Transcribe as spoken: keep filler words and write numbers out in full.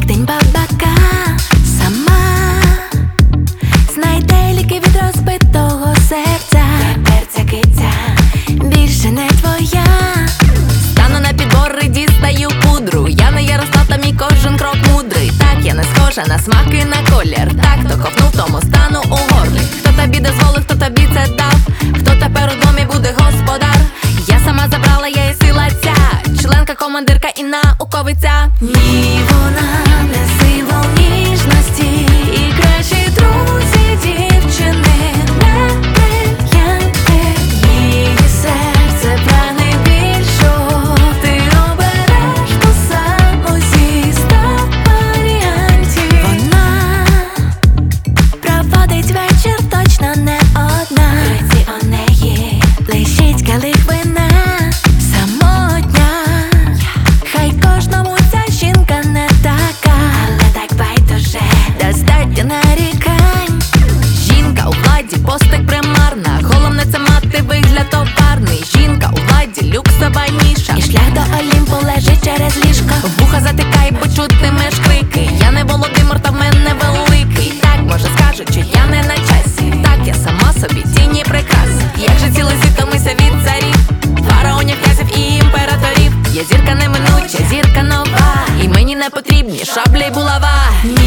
як день бабака, сама знайде ліки від розбитого серця. Тепер ця киця більше не твоя. Стану на підбори, дістаю пудру. Я не Ярослав, та мій кожен крок мудрий. Так, я не схожа на смак і на колір. Так, хто ковнув, тому стану у горлі. Хто тобі дозволив, хто тобі це дав? Хто тепер у домі буде господар? Я сама забрала, я і сила ця. Членка, командирка і науковиця. Ні, вона не символ ніжності. І кращі друзі дівчини не клієнти. Її серце прагне більшого. Ти обереш ту саму зі ста варіантів. Вона проводить вечір точно не одна. В руці у неї блищить келих вина. Самотня, хай кожному ця жінка не така, але так байдуже, достатньо нарікань. Жінка у владі, постать примарна. Головне це мати вигляд товарний. Жінка у владі, люксова ніша. І шлях до Олімпу лежить через ліжко. Вуха затикає, почутимеш крики. Я не Володимир, та в мене великий. Так, може скажуть, що я не на часі. Так, я сама собі тіні прикрас. Як же цілий світ втомився від царів, фараонів, князів і імператорів. Я зірка неминуча, зірка нова, і мені не потрібні шаблі й булава.